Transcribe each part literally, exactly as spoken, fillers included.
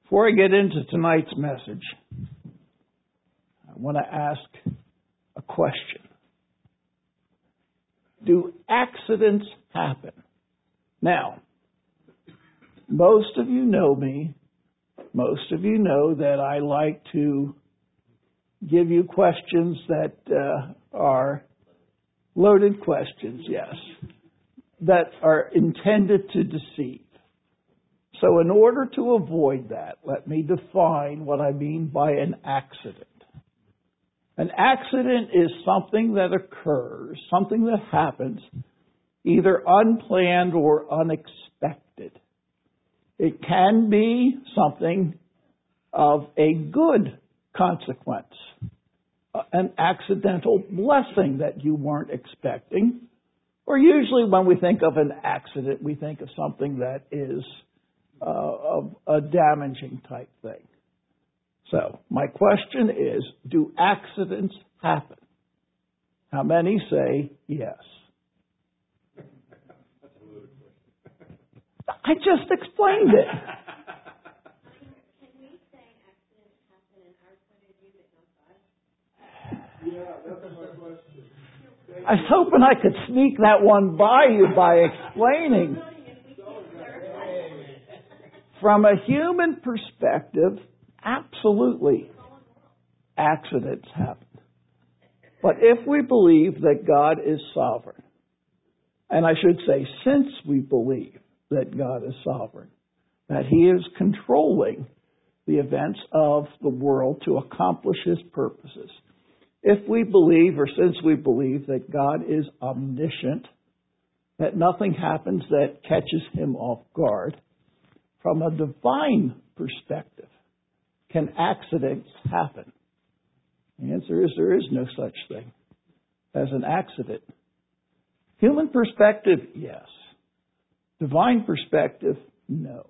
Before I get into tonight's message, I want to ask a question. Do accidents happen? Now, most of you know me. Most of you know that I like to give you questions that uh, are loaded questions, yes, that are intended to deceive. So in order to avoid that, let me define what I mean by an accident. An accident is something that occurs, something that happens, either unplanned or unexpected. It can be something of a good consequence, an accidental blessing that you weren't expecting. Or usually when we think of an accident, we think of something that is uh, of a damaging type thing. So my question is, do accidents happen? How many say yes? I just explained it. Can we say accidents happen in our point of view, but not God? Yeah, that's my question. I was hoping I could sneak that one by you by explaining. From a human perspective, absolutely, accidents happen. But if we believe that God is sovereign, and I should say since we believe that God is sovereign, that He is controlling the events of the world to accomplish His purposes, if we believe, or since we believe, that God is omniscient, that nothing happens that catches Him off guard, from a divine perspective, can accidents happen? The answer is there is no such thing as an accident. Human perspective, yes. Divine perspective, no.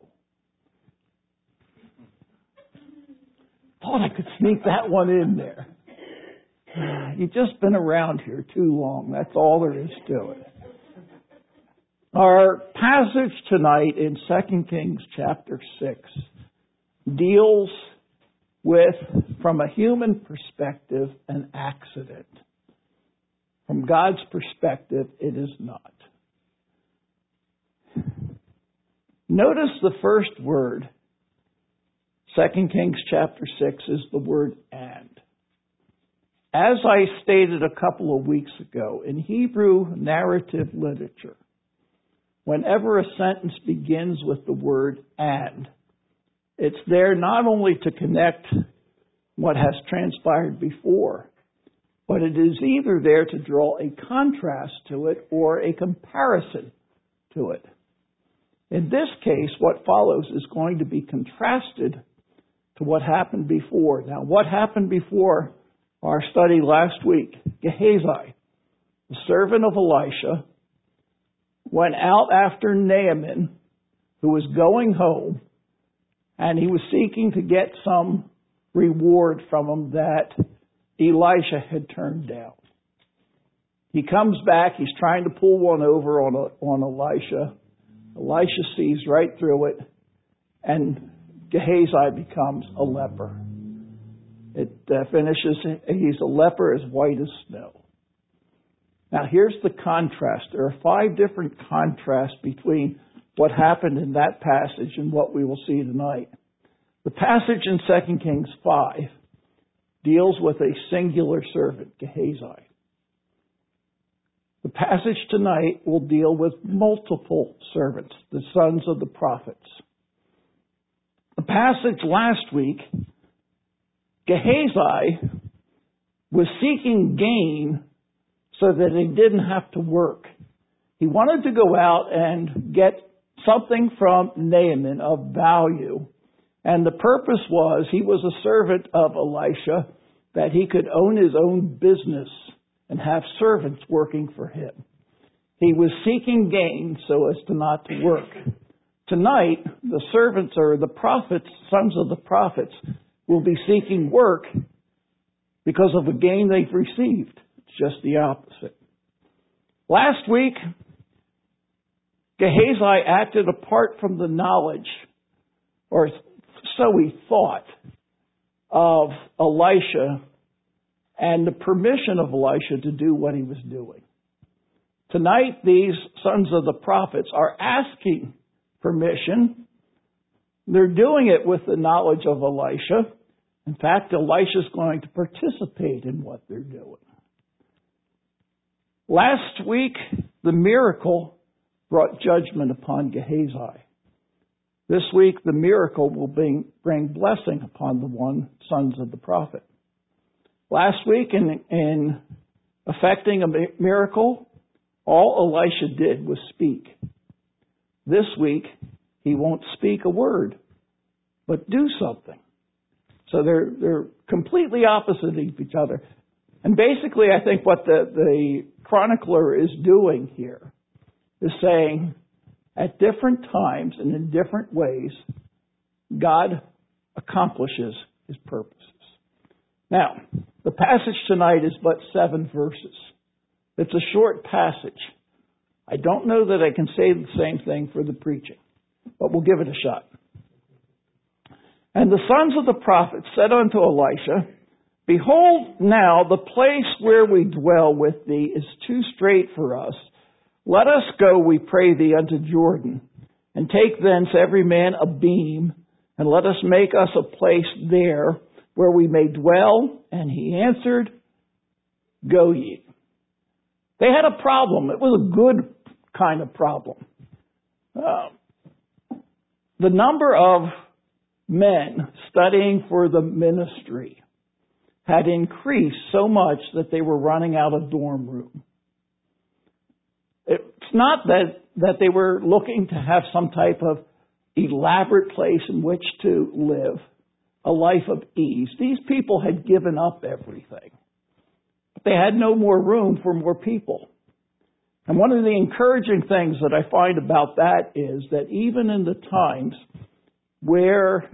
Thought I could sneak that one in there. You've just been around here too long. That's all there is to it. Our passage tonight in Second Kings chapter six deals with, from a human perspective, an accident. From God's perspective, it is not. Notice the first word, Second Kings chapter six, is the word and. As I stated a couple of weeks ago, in Hebrew narrative literature, whenever a sentence begins with the word and, it's there not only to connect what has transpired before, but it is either there to draw a contrast to it or a comparison to it. In this case, what follows is going to be contrasted to what happened before. Now, what happened before our study last week? Gehazi, the servant of Elisha, went out after Naaman, who was going home, and he was seeking to get some reward from him that Elisha had turned down. He comes back, he's trying to pull one over on, on Elisha. Elisha sees right through it, and Gehazi becomes a leper. It uh, finishes, he's a leper as white as snow. Now here's the contrast. There are five different contrasts between what happened in that passage and what we will see tonight. The passage in Second Kings five deals with a singular servant, Gehazi. The passage tonight will deal with multiple servants, the sons of the prophets. The passage last week, Gehazi was seeking gain so that he didn't have to work. He wanted to go out and get something from Naaman of value. And the purpose was he was a servant of Elisha, that he could own his own business and have servants working for him. He was seeking gain so as to not to work. Tonight, the servants, or the prophets, sons of the prophets, will be seeking work because of the gain they've received. It's just the opposite. Last week, Gehazi acted apart from the knowledge, or so he thought of Elisha and the permission of Elisha to do what he was doing. Tonight, these sons of the prophets are asking permission. They're doing it with the knowledge of Elisha. In fact, Elisha is going to participate in what they're doing. Last week, the miracle brought judgment upon Gehazi. This week, the miracle will bring, bring blessing upon the one sons of the prophet. Last week, in, in effecting a miracle, all Elisha did was speak. This week, he won't speak a word, but do something. So they're they're completely opposite of each other. And basically, I think what the, the chronicler is doing here is saying, at different times and in different ways, God accomplishes His purposes. Now, the passage tonight is but seven verses. It's a short passage. I don't know that I can say the same thing for the preaching, but we'll give it a shot. And the sons of the prophet said unto Elisha, Behold, now the place where we dwell with thee is too strait for us. Let us go, we pray thee, unto Jordan, and take thence every man a beam, and let us make us a place there where we may dwell. And he answered, Go ye. They had a problem. It was a good kind of problem. Uh, the number of men studying for the ministry had increased so much that they were running out of dorm room. It's not that, that they were looking to have some type of elaborate place in which to live, a life of ease. These people had given up everything. But they had no more room for more people. And one of the encouraging things that I find about that is that even in the times where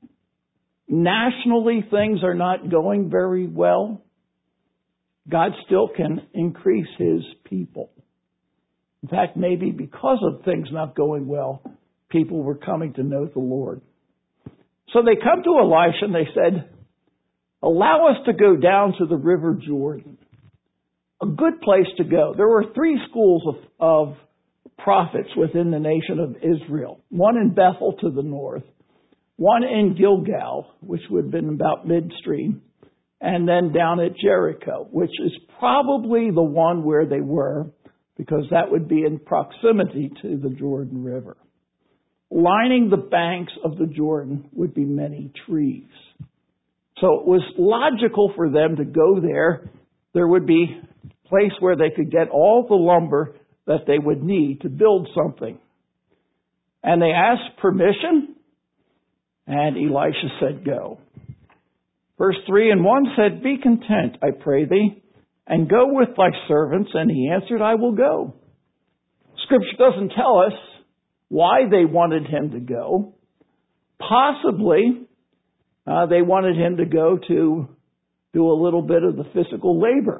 nationally things are not going very well, God still can increase His people. In fact, maybe because of things not going well, people were coming to know the Lord. So they come to Elisha and they said, Allow us to go down to the river Jordan. A good place to go. There were three schools of, of prophets within the nation of Israel. One in Bethel to the north, one in Gilgal, which would have been about midstream, and then down at Jericho, which is probably the one where they were, because that would be in proximity to the Jordan River. Lining the banks of the Jordan would be many trees. So it was logical for them to go there. There would be a place where they could get all the lumber that they would need to build something. And they asked permission, and Elisha said, Go. Verse three, And one said, Be content, I pray thee, and go with thy servants. And he answered, I will go. Scripture doesn't tell us why they wanted him to go. Possibly uh, they wanted him to go to do a little bit of the physical labor.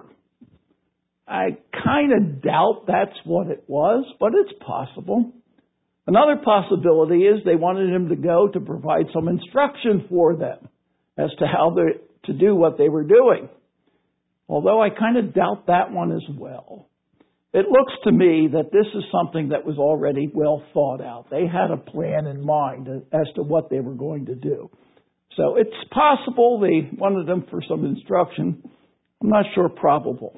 I kind of doubt that's what it was, but it's possible. Another possibility is they wanted him to go to provide some instruction for them as to how to do what they were doing. Although I kind of doubt that one as well. It looks to me that this is something that was already well thought out. They had a plan in mind as to what they were going to do. So it's possible they wanted them for some instruction. I'm not sure probable.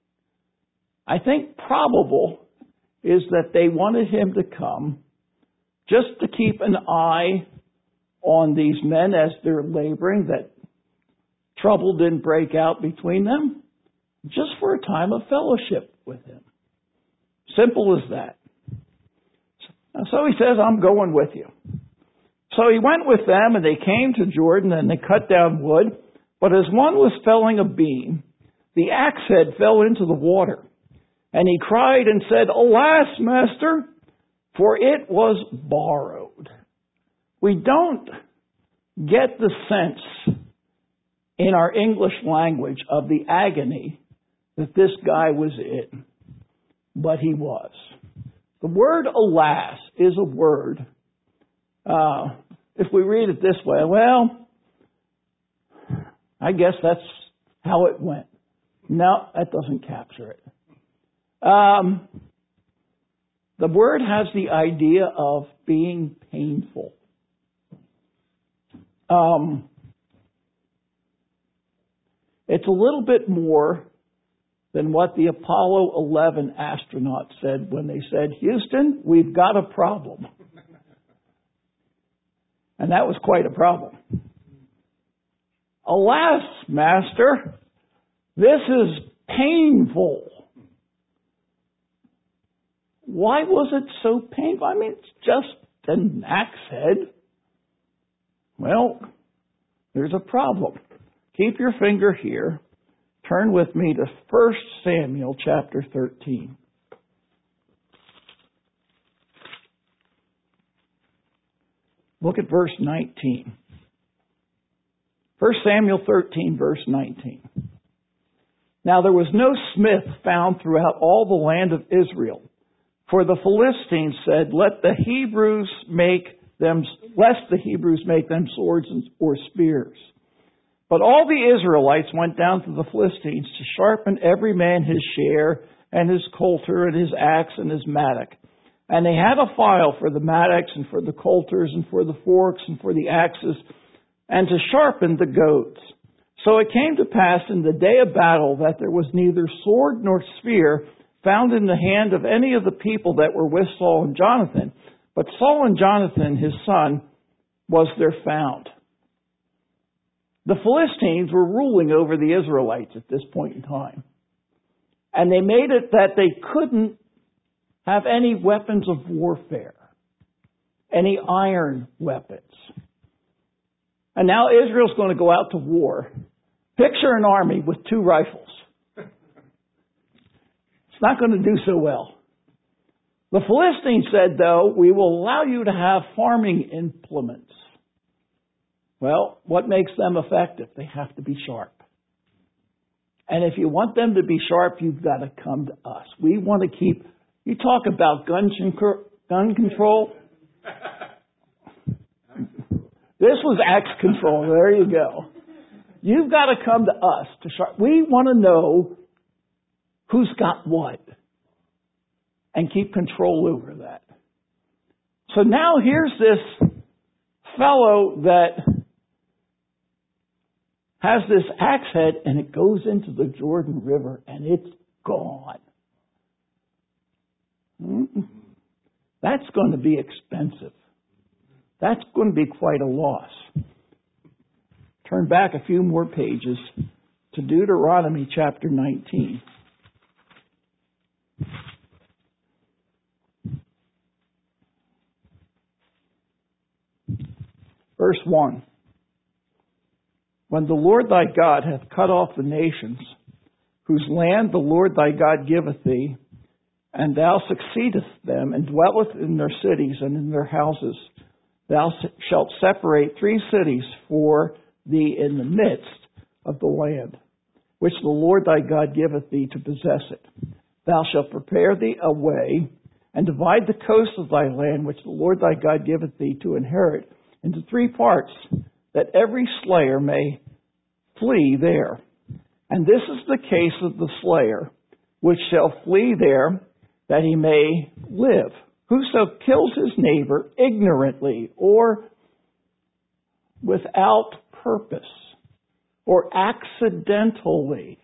I think probable is that they wanted him to come just to keep an eye on these men as they're laboring, that trouble didn't break out between them, just for a time of fellowship with him. Simple as that. So he says, I'm going with you. So he went with them, and they came to Jordan, and they cut down wood. But as one was felling a beam, the axe head fell into the water. And he cried and said, Alas, master, for it was borrowed. We don't get the sense in our English language of the agony that this guy was in, but he was. The word alas is a word uh, if we read it this way, well, I guess that's how it went. No, that doesn't capture it. Um, the word has the idea of being painful. Um, it's a little bit more than what the Apollo eleven astronauts said when they said, Houston, we've got a problem. And that was quite a problem. Alas, Master, this is painful. Why was it so painful? I mean, it's just an axe head. Well, there's a problem. Keep your finger here. Turn with me to First Samuel chapter thirteen. Look at verse nineteen. First Samuel thirteen, verse nineteen. Now there was no smith found throughout all the land of Israel, for the Philistines said, Let the Hebrews make them, lest the Hebrews make them swords or spears. But all the Israelites went down to the Philistines to sharpen every man his share, and his coulter, and his axe, and his mattock. And they had a file for the mattocks, and for the coulters, and for the forks, and for the axes, and to sharpen the goads. So it came to pass in the day of battle that there was neither sword nor spear found in the hand of any of the people that were with Saul and Jonathan, but Saul and Jonathan, his son, was there found. The Philistines were ruling over the Israelites at this point in time. And they made it that they couldn't have any weapons of warfare, any iron weapons. And now Israel's going to go out to war. Picture an army with two rifles. It's not going to do so well. The Philistines said, though, we will allow you to have farming implements. Well, what makes them effective? They have to be sharp. And if you want them to be sharp, you've got to come to us. We want to keep... You talk about gun, gun control. This was axe control. There you go. You've got to come to us to sharp. We want to know who's got what and keep control over that. So now here's this fellow that has this axe head, and it goes into the Jordan River, and it's gone. That's going to be expensive. That's going to be quite a loss. Turn back a few more pages to Deuteronomy chapter nineteen. Verse one. When the Lord thy God hath cut off the nations, whose land the Lord thy God giveth thee, and thou succeedest them, and dwellest in their cities and in their houses, thou shalt separate three cities for thee in the midst of the land, which the Lord thy God giveth thee to possess it. Thou shalt prepare thee a way, and divide the coast of thy land, which the Lord thy God giveth thee to inherit, into three parts, that every slayer may flee there. And this is the case of the slayer, which shall flee there, that he may live. Whoso kills his neighbor ignorantly, or without purpose, or accidentally,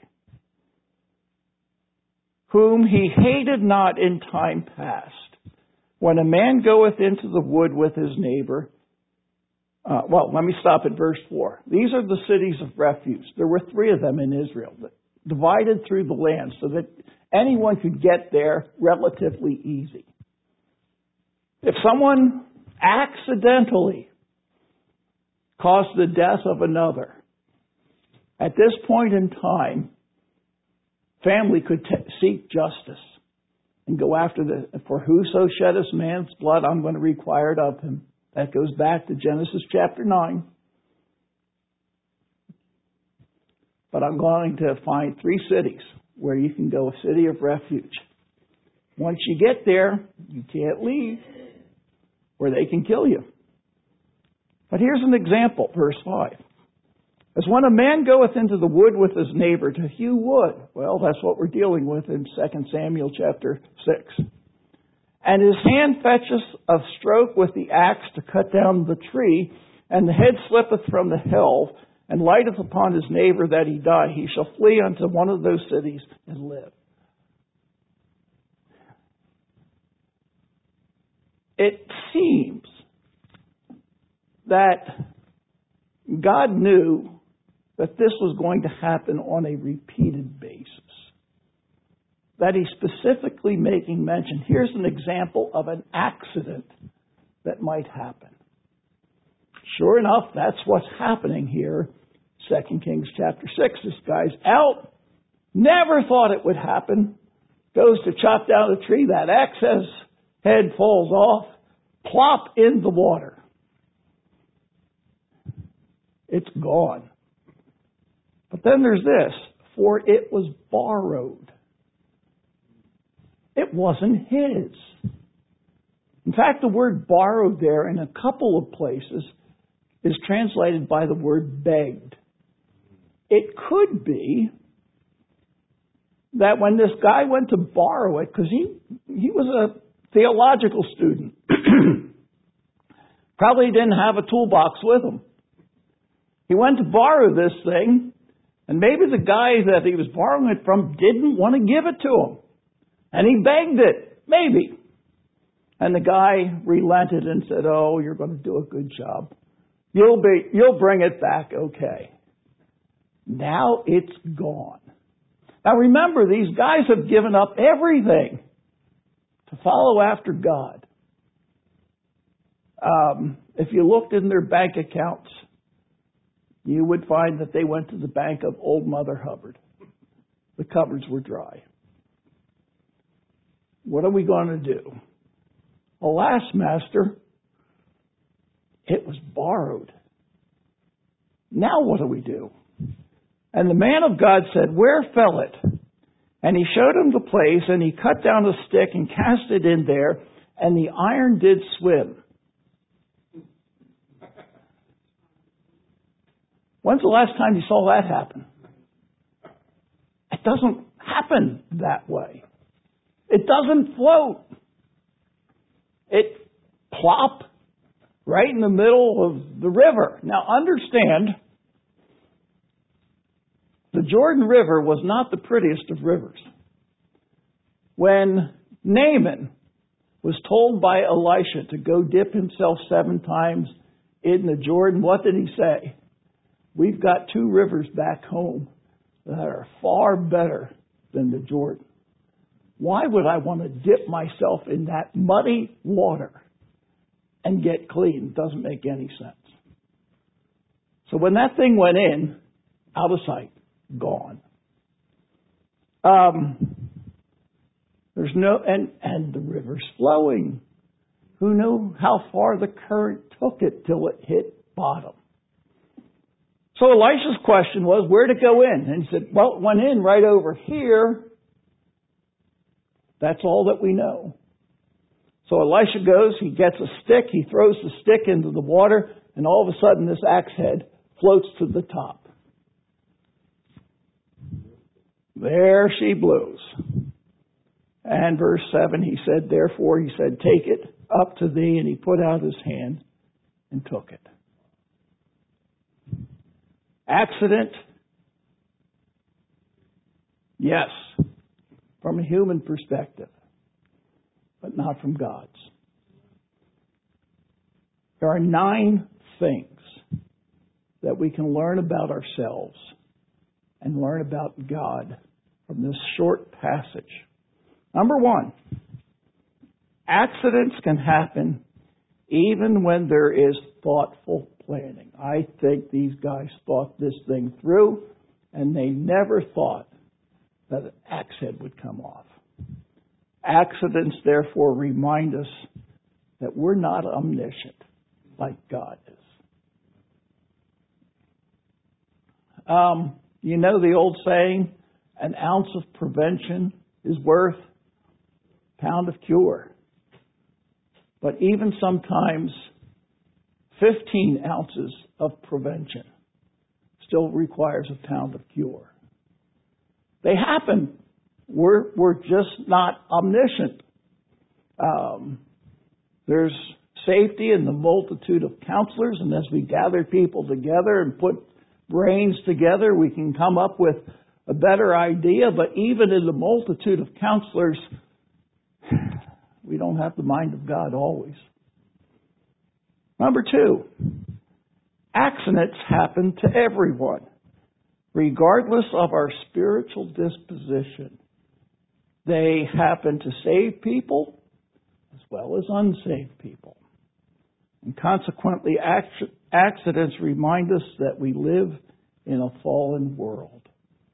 whom he hated not in time past, when a man goeth into the wood with his neighbor. Uh, well, let me stop at verse four. These are the cities of refuge. There were three of them in Israel, divided through the land, so that anyone could get there relatively easy. If someone accidentally caused the death of another, at this point in time, family could t- seek justice and go after the, for whoso sheddeth man's blood, I'm going to require it of him. That goes back to Genesis chapter nine. But I'm going to find three cities where you can go, a city of refuge. Once you get there, you can't leave, or they can kill you. But here's an example, verse five. As when a man goeth into the wood with his neighbor to hew wood. Well, that's what we're dealing with in Second Samuel chapter six. And his hand fetcheth a stroke with the axe to cut down the tree, and the head slippeth from the helve, and lighteth upon his neighbor that he die. He shall flee unto one of those cities and live. It seems that God knew that this was going to happen on a repeated basis. That he's specifically making mention. Here's an example of an accident that might happen. Sure enough, that's what's happening here. Second Kings chapter six. This guy's out. Never thought it would happen. Goes to chop down a tree. That axe's head falls off. Plop in the water. It's gone. But then there's this. For it was borrowed. It wasn't his. In fact, the word borrowed there in a couple of places is translated by the word begged. It could be that when this guy went to borrow it, because he, he was a theological student, probably didn't have a toolbox with him. He went to borrow this thing, and maybe the guy that he was borrowing it from didn't want to give it to him. And he begged it, maybe. And the guy relented and said, oh, you're going to do a good job. You'll be, you'll bring it back okay. Now it's gone. Now remember, these guys have given up everything to follow after God. Um, if you looked in their bank accounts, you would find that they went to the bank of Old Mother Hubbard. The cupboards were dry. What are we going to do? Alas, Master, it was borrowed. Now what do we do? And the man of God said, where fell it? And he showed him the place, and he cut down a stick and cast it in there, and the iron did swim. When's the last time you saw that happen? It doesn't happen that way. It doesn't float. It plop right in the middle of the river. Now understand, the Jordan River was not the prettiest of rivers. When Naaman was told by Elisha to go dip himself seven times in the Jordan, what did he say? We've got two rivers back home that are far better than the Jordan. Why would I want to dip myself in that muddy water and get clean? It doesn't make any sense. So when that thing went in, out of sight, gone. Um, there's no, and, and the river's flowing. Who knew how far the current took it till it hit bottom? So Elisha's question was, where'd it go in? And he said, well, it went in right over here. That's all that we know. So Elisha goes, he gets a stick, he throws the stick into the water, and all of a sudden this axe head floats to the top. There she blows. And verse seven, he said, therefore, he said, take it up to thee, and he put out his hand and took it. Accident? Yes, from a human perspective, but not from God's. There are nine things that we can learn about ourselves and learn about God from this short passage. Number one, accidents can happen even when there is thoughtful planning. I think these guys thought this thing through, and they never thought that an axe head would come off. Accidents, therefore, remind us that we're not omniscient like God is. Um, you know the old saying, an ounce of prevention is worth a pound of cure. But even sometimes fifteen ounces of prevention still requires a pound of cure. They happen. We're, we're just not omniscient. Um, there's safety in the multitude of counselors, and as we gather people together and put brains together, we can come up with a better idea. But even in the multitude of counselors, we don't have the mind of God always. Number two, accidents happen to everyone, regardless of our spiritual disposition. They happen to saved people as well as unsaved people. And consequently, accidents remind us that we live in a fallen world.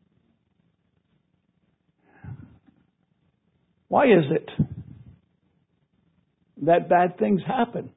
Why is it that bad things happen?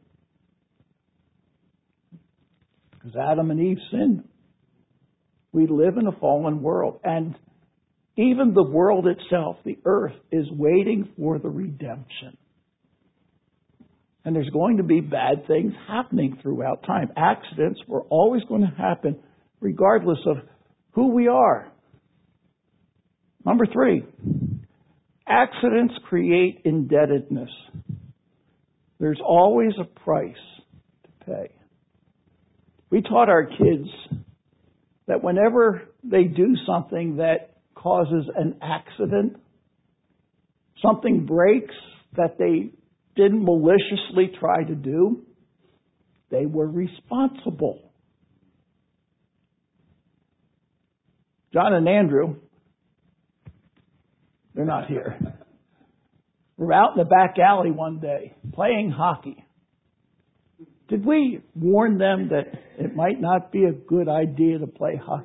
Because Adam and Eve sinned. We live in a fallen world. And even the world itself, the earth, is waiting for the redemption. And there's going to be bad things happening throughout time. Accidents were always going to happen regardless of who we are. Number three, accidents create indebtedness. There's always a price to pay. We taught our kids that whenever they do something that causes an accident, something breaks that they didn't maliciously try to do, they were responsible. John and Andrew, they're not here, were out in the back alley one day playing hockey. Did we warn them that it might not be a good idea to play hockey?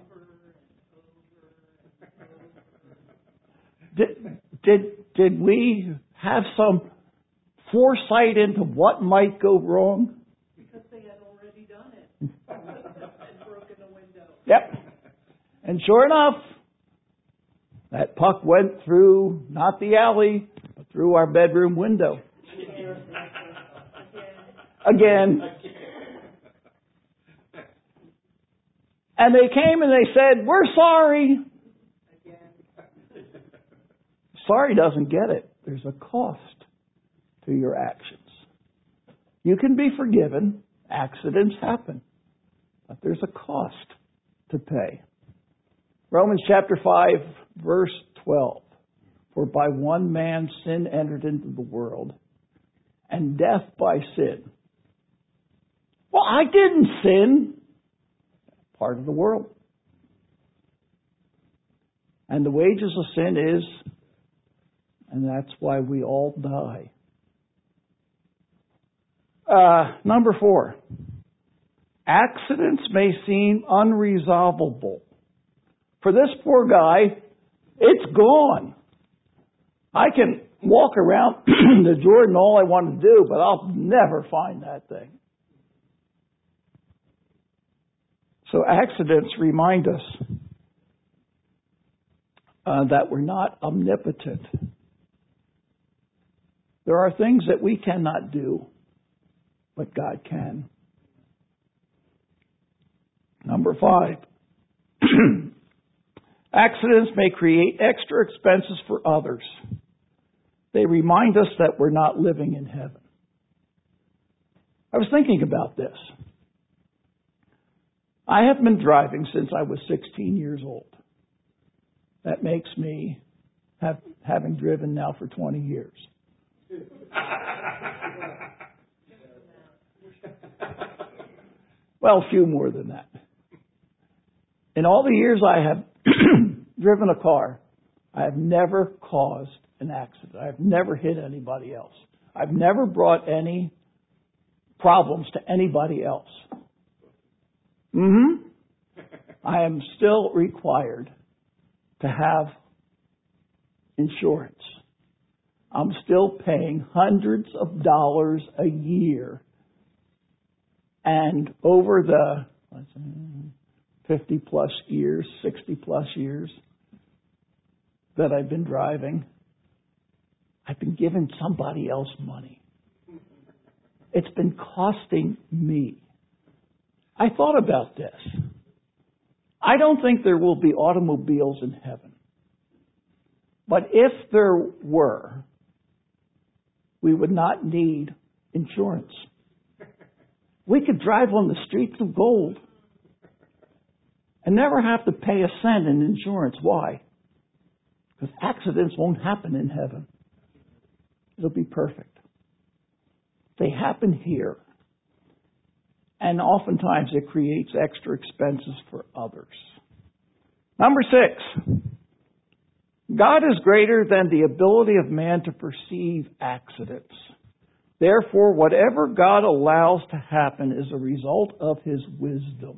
Did, did, did we have some foresight into what might go wrong? Because they had already done it and broken the window. Yep. And sure enough, that puck went through, not the alley, but through our bedroom window. Again. And they came and they said, "We're sorry." Sorry doesn't get it. There's a cost to your actions. You can be forgiven. Accidents happen. But there's a cost to pay. Romans chapter five, verse twelve. For by one man sin entered into the world, and death by sin. Well, I didn't sin. Part of the world. And the wages of sin is, and that's why we all die. Uh, number four. Accidents may seem unresolvable. For this poor guy, it's gone. I can walk around the Jordan all I want to do, but I'll never find that thing. So accidents remind us uh, that we're not omnipotent. There are things that we cannot do, but God can. Number five. Accidents may create extra expenses for others. They remind us that we're not living in heaven. I was thinking about this. I have been driving since I was sixteen years old. That makes me, have, having driven now for twenty years. Well, a few more than that. In all the years I have driven a car, I have never caused an accident. I've never hit anybody else. I've never brought any problems to anybody else. Mm-hmm. I am still required to have insurance. I'm still paying hundreds of dollars a year. And over the fifty plus years, sixty plus years that I've been driving, I've been giving somebody else money. It's been costing me. I thought about this. I don't think there will be automobiles in heaven. But if there were, we would not need insurance. We could drive on the streets of gold and never have to pay a cent in insurance. Why? Because accidents won't happen in heaven. It'll be perfect. They happen here. And oftentimes it creates extra expenses for others. Number six. God is greater than the ability of man to perceive accidents. Therefore, whatever God allows to happen is a result of His wisdom.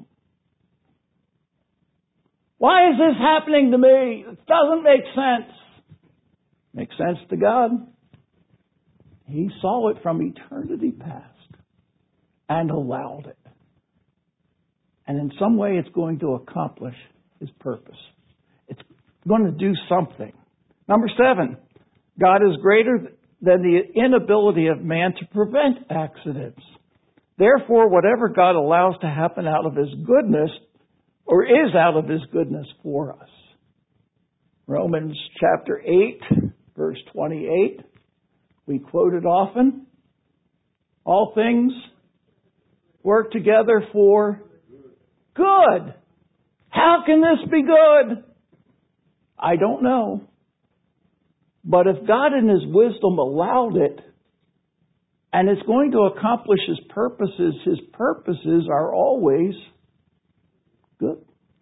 Why is this happening to me? It doesn't make sense. Makes sense to God. He saw it from eternity past and allowed it. And in some way it's going to accomplish His purpose. It's going to do something. Number seven, God is greater than the inability of man to prevent accidents. Therefore, whatever God allows to happen out of His goodness, or is out of His goodness for us. Romans chapter eight, verse twenty-eight. We quote it often. All things work together for good. How can this be good? I don't know. But if God in His wisdom allowed it, and it's going to accomplish His purposes, His purposes are always good.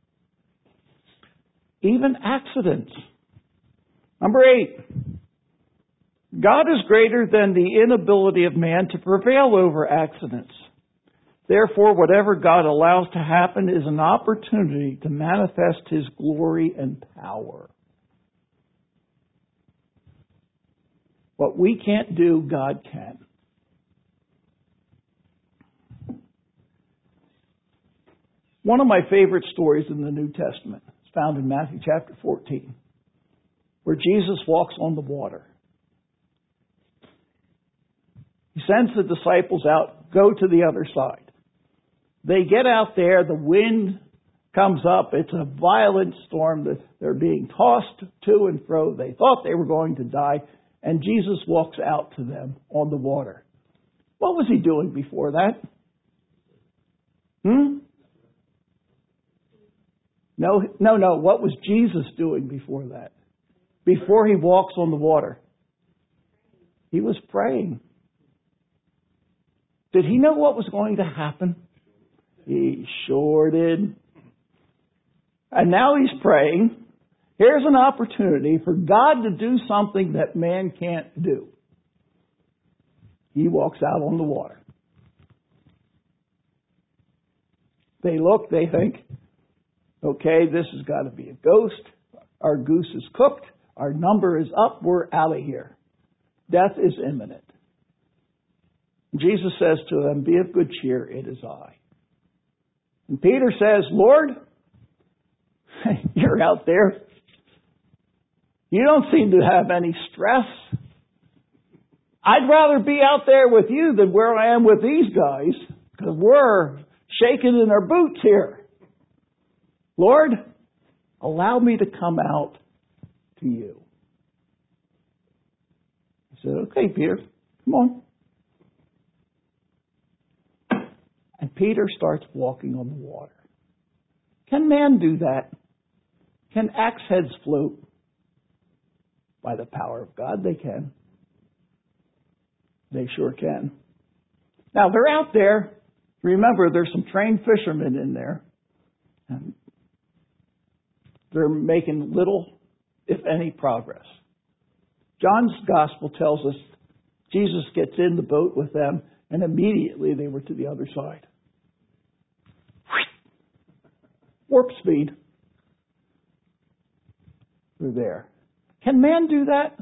Even accidents. Number eight. God is greater than the inability of man to prevail over accidents. Therefore, whatever God allows to happen is an opportunity to manifest His glory and power. What we can't do, God can. One of my favorite stories in the New Testament is found in Matthew chapter fourteen, where Jesus walks on the water. He sends the disciples out, go to the other side. They get out there, the wind comes up, it's a violent storm, that they're being tossed to and fro. They thought they were going to die, and Jesus walks out to them on the water. What was He doing before that? Hmm? No, no, no. What was Jesus doing before that? Before He walks on the water? He was praying. Did He know what was going to happen? He sure did. And now He's praying. Here's an opportunity for God to do something that man can't do. He walks out on the water. They look, they think, okay, this has got to be a ghost. Our goose is cooked. Our number is up. We're out of here. Death is imminent. Jesus says to them, be of good cheer, it is I. And Peter says, Lord, you're out there. You don't seem to have any stress. I'd rather be out there with you than where I am with these guys, because we're shaking in our boots here. Lord, allow me to come out to you. I said, okay, Peter, come on. And Peter starts walking on the water. Can man do that? Can axe heads float? By the power of God, they can. They sure can. Now, they're out there. Remember, there's some trained fishermen in there. And they're making little, if any, progress. John's gospel tells us Jesus gets in the boat with them, and immediately they were to the other side. Warp speed. They're there. Can man do that?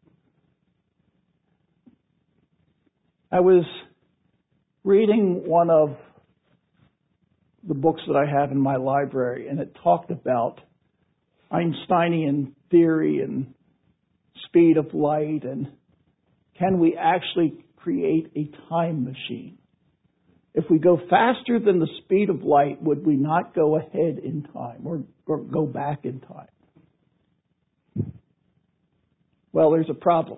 I was reading one of the books that I have in my library, and it talked about Einsteinian theory and speed of light, and can we actually create a time machine? If we go faster than the speed of light, would we not go ahead in time or, or go back in time? Well, there's a problem.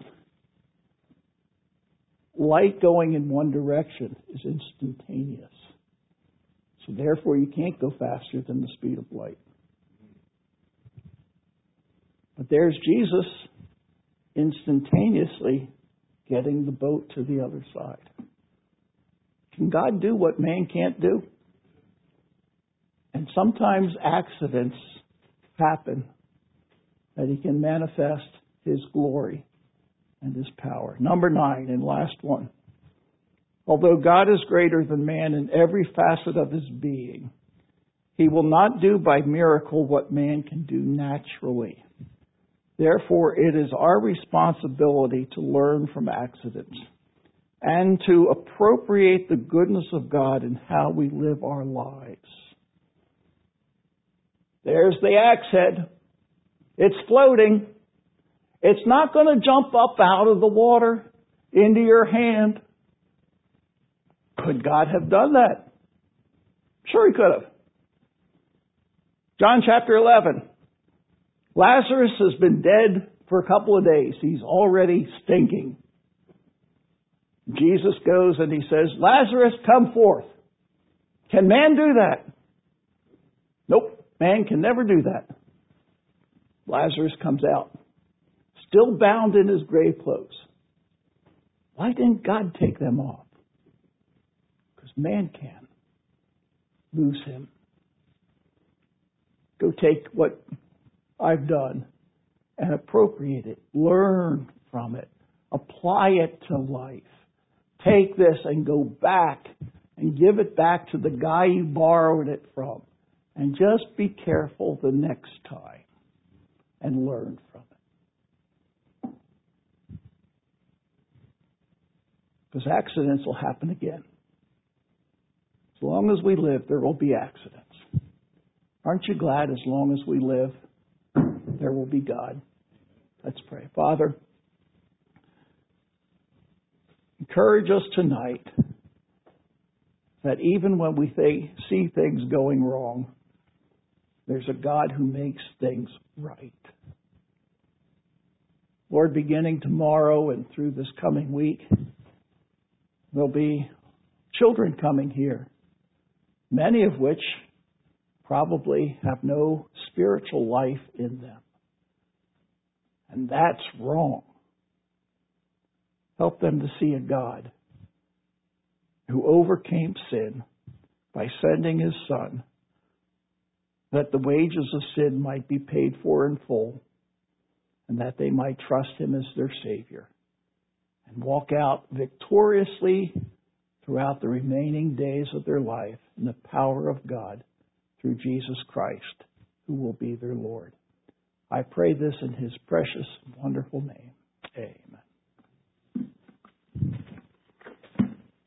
Light going in one direction is instantaneous. So therefore, you can't go faster than the speed of light. But there's Jesus instantaneously getting the boat to the other side. Can God do what man can't do? And sometimes accidents happen that He can manifest His glory and His power. Number nine, and last one. Although God is greater than man in every facet of His being, He will not do by miracle what man can do naturally. Therefore, it is our responsibility to learn from accidents and to appropriate the goodness of God in how we live our lives. There's the axe head. It's floating. It's not going to jump up out of the water into your hand. Could God have done that? Sure, He could have. John chapter eleven. Lazarus has been dead for a couple of days. He's already stinking. Jesus goes and He says, Lazarus, come forth. Can man do that? Nope, man can never do that. Lazarus comes out, still bound in his grave clothes. Why didn't God take them off? Because man can lose him. Go take what I've done and appropriate it. Learn from it. Apply it to life. Take this and go back and give it back to the guy you borrowed it from. And just be careful the next time and learn from it. Because accidents will happen again. As long as we live, there will be accidents. Aren't you glad as long as we live, there will be God? Let's pray. Father, encourage us tonight that even when we th- see things going wrong, there's a God who makes things right. Lord, beginning tomorrow and through this coming week, there'll be children coming here, many of which probably have no spiritual life in them. And that's wrong. Help them to see a God who overcame sin by sending His Son, that the wages of sin might be paid for in full, and that they might trust Him as their Savior, and walk out victoriously throughout the remaining days of their life in the power of God through Jesus Christ, who will be their Lord. I pray this in His precious, wonderful name. Amen.